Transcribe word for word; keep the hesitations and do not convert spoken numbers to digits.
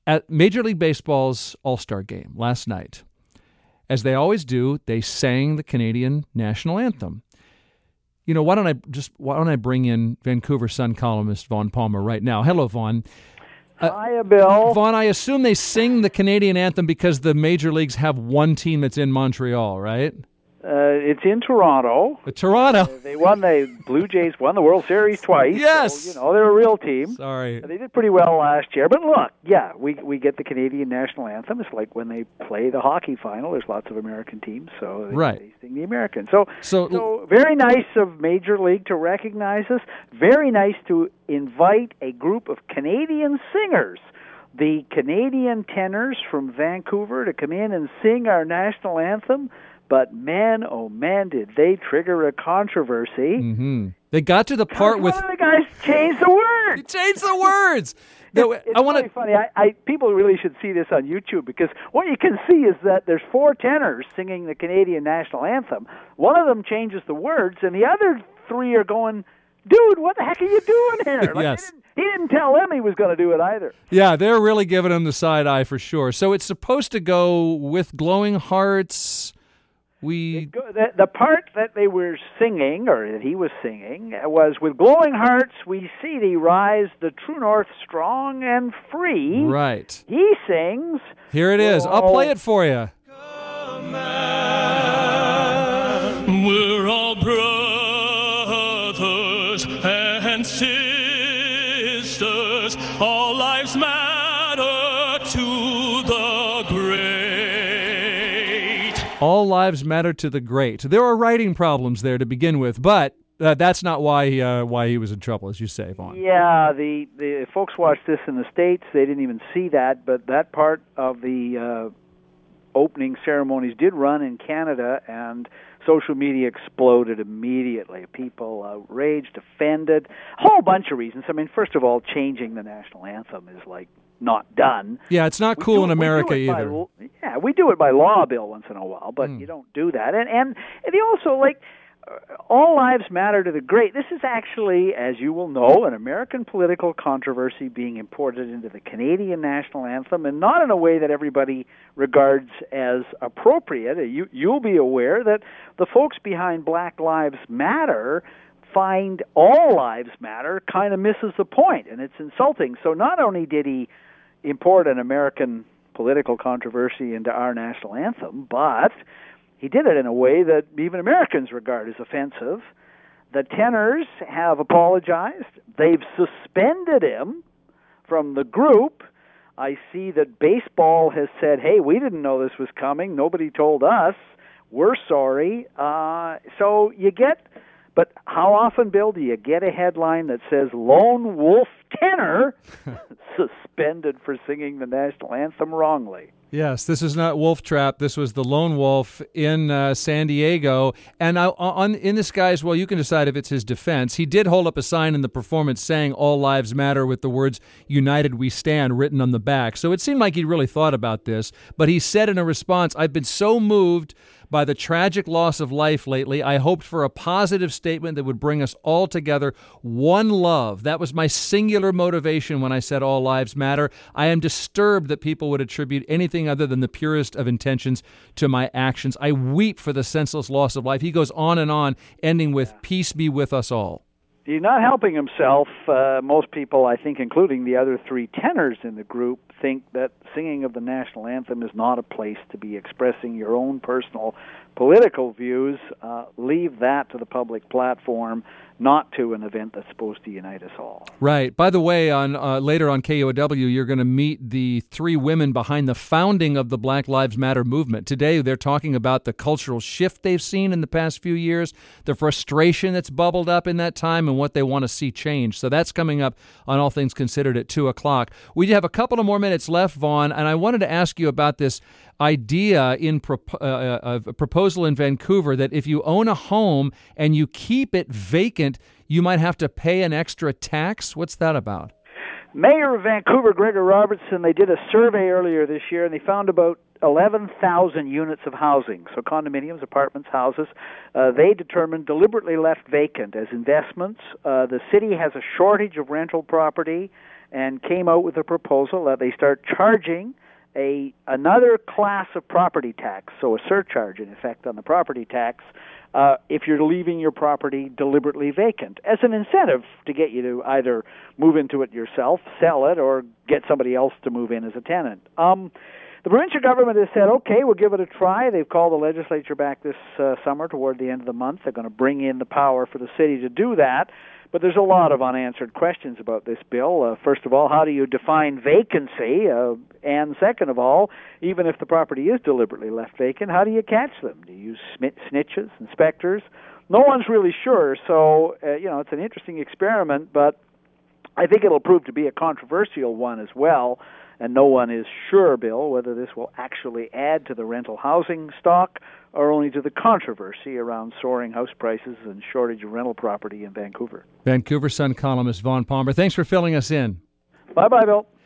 At Major League Baseball's All-Star Game last night, as they always do, they sang the Canadian national anthem. You know, why don't I just why don't I bring in Vancouver Sun columnist Vaughn Palmer right now? Hello, Vaughn. Uh, Hiya, Bill. Vaughn, I assume they sing the Canadian anthem because the major leagues have one team that's in Montreal, right? Uh, it's in Toronto. Uh, Toronto. Uh, they won the Blue Jays won the World Series twice. Yes. So, you know, they're a real team. Sorry. They did pretty well last year. But look, yeah, we we get the Canadian national anthem. It's like when they play the hockey final. There's lots of American teams, so they, right. they sing the American. So, so, so very nice of Major League to recognize us. Very nice to invite a group of Canadian singers, the Canadian tenors from Vancouver, to come in and sing our national anthem. But man, oh man, did they trigger a controversy. Mm-hmm. They got to the part with... One of the guys changed the words. He changed the words. No, it's I want really funny. I, I, people really should see this on YouTube, because what you can see is that there's four tenors singing the Canadian national anthem. One of them changes the words, and the other three are going, dude, what the heck are you doing here? Like, yes. He didn't, he didn't tell them he was going to do it either. Yeah, they're really giving him the side eye for sure. So it's supposed to go with glowing hearts... We go, the, the part that they were singing, or that he was singing, was, with glowing hearts we see thee rise, the true north strong and free. Right. He sings. Here it is. I'll play it for you. We're all brothers and sisters. All lives matter to the great. All lives matter to the great. There are writing problems there to begin with, but uh, that's not why he, uh, why he was in trouble, as you say, Vaughn. Yeah, the, the folks watched this in the States. They didn't even see that, but that part of the uh, opening ceremonies did run in Canada, and social media exploded immediately. People outraged, offended, a whole bunch of reasons. I mean, first of all, changing the national anthem is like not done. Yeah, it's not cool in America either. By, yeah, we do it by law, Bill, once in a while, but mm. you don't do that. And and they also, like, uh, all lives matter to the great. This is actually, as you will know, an American political controversy being imported into the Canadian national anthem, and not in a way that everybody regards as appropriate. You, you'll be aware that the folks behind Black Lives Matter find all lives matter kind of misses the point, and it's insulting. So not only did he import an American political controversy into our national anthem, but he did it in a way that even Americans regard as offensive. The tenors have apologized. They've suspended him from the group. I see that baseball has said, hey, we didn't know this was coming. Nobody told us. We're sorry. Uh, so you get... But how often, Bill, do you get a headline that says lone wolf tenor suspended for singing the national anthem wrongly? Yes, this is not Wolf Trap. This was the Lone Wolf in uh, San Diego. And I, on in this guy's, well, you can decide if it's his defense. He did hold up a sign in the performance saying all lives matter with the words United We Stand written on the back. So it seemed like he really thought about this. But he said in a response, I've been so moved by the tragic loss of life lately. I hoped for a positive statement that would bring us all together. One love. That was my singular motivation when I said all lives matter. I am disturbed that people would attribute anything other than the purest of intentions to my actions. I weep for the senseless loss of life. He goes on and on, ending with, peace be with us all. He's not helping himself. Uh, most people, I think, including the other three tenors in the group, think that singing of the national anthem is not a place to be expressing your own personal political views. Uh, leave that to the public platform, not to an event that's supposed to unite us all. Right. By the way, on uh, later on K O W, you're going to meet the three women behind the founding of the Black Lives Matter movement. Today, they're talking about the cultural shift they've seen in the past few years, the frustration that's bubbled up in that time, and what they want to see change. So that's coming up on All Things Considered at two o'clock. We have a couple of more minutes left, Vaughn, and I wanted to ask you about this idea in pro- uh, of a proposal in Vancouver that if you own a home and you keep it vacant, you might have to pay an extra tax. What's that about? Mayor of Vancouver, Gregor Robertson, they did a survey earlier this year, and they found about eleven thousand units of housing, so condominiums, apartments, houses, uh, they determined deliberately left vacant as investments. Uh, the city has a shortage of rental property, and came out with a proposal that they start charging a another class of property tax, so a surcharge in effect on the property tax, uh, if you're leaving your property deliberately vacant, as an incentive to get you to either move into it yourself, sell it, or get somebody else to move in as a tenant. Um, the provincial government has said, okay, we'll give it a try. They've called the legislature back this uh, summer toward the end of the month. They're going to bring in the power for the city to do that. But there's a lot of unanswered questions about this bill. Uh, first of all, how do you define vacancy? Uh, and second of all, even if the property is deliberately left vacant, how do you catch them? Do you use snitches, inspectors? No one's really sure. So, uh, you know, it's an interesting experiment, but I think it'll prove to be a controversial one as well. And no one is sure, Bill, whether this will actually add to the rental housing stock or only to the controversy around soaring house prices and shortage of rental property in Vancouver. Vancouver Sun columnist Vaughn Palmer, thanks for filling us in. Bye-bye, Bill.